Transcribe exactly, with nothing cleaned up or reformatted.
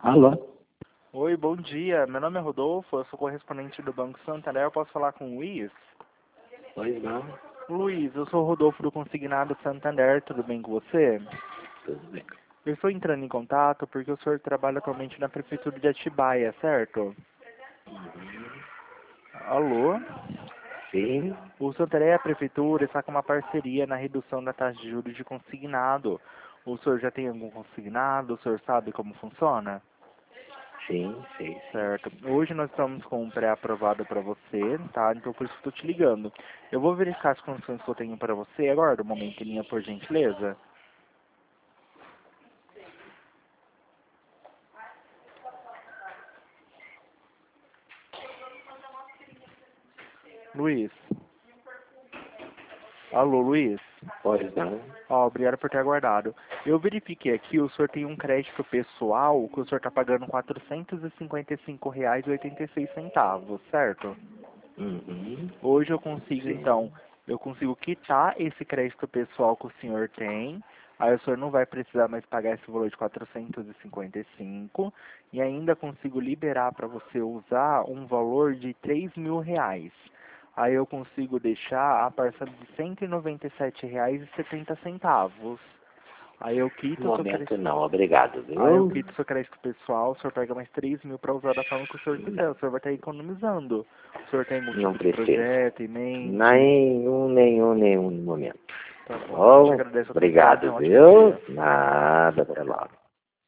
Alô? Oi, bom dia. Meu nome é Rodolfo, eu sou correspondente do Banco Santander. Eu posso falar com o Luiz? Pois não, Luiz, eu sou o Rodolfo do Consignado Santander. Tudo bem com você? tudo bem. Eu estou entrando em contato porque o senhor trabalha atualmente na Prefeitura de Atibaia, certo? Alô? Sim, O Santander e a Prefeitura está com uma parceria na redução da taxa de juros de consignado. O senhor já tem algum consignado? O senhor sabe como funciona? sim, sei, sim. Certo. Hoje nós estamos com um pré-aprovado para você, tá? Então por isso que estou te ligando. Eu vou verificar as condições que eu tenho para você agora, um momento, linha, por gentileza. Luiz. Alô, Luiz. Pois não, Ó, obrigado por ter aguardado. Eu verifiquei aqui, o senhor tem um crédito pessoal que o senhor está pagando quatrocentos e cinquenta e cinco reais e oitenta e seis centavos, certo? uhum, Hoje eu consigo, sim. então, eu consigo quitar esse crédito pessoal que o senhor tem, aí o senhor não vai precisar mais pagar esse valor de quatrocentos e cinquenta e cinco, e ainda consigo liberar para você usar um valor de três mil reais. Aí eu consigo deixar a parcela de cento e noventa e sete reais e setenta centavos. Aí eu No quito o seu momento crédito. não, obrigado, Aí eu viu? quito o seu crédito pessoal, o senhor pega mais três mil para usar da forma que o senhor quiser. O Não, senhor vai estar economizando. O senhor tem algum não tipo de preciso. projeto em mente? Nenhum, nenhum, nenhum momento. Tá Tá bom. Eu te bom? agradeço a atenção. Tenha Obrigado, um ótimo viu? dia. Nada, até logo.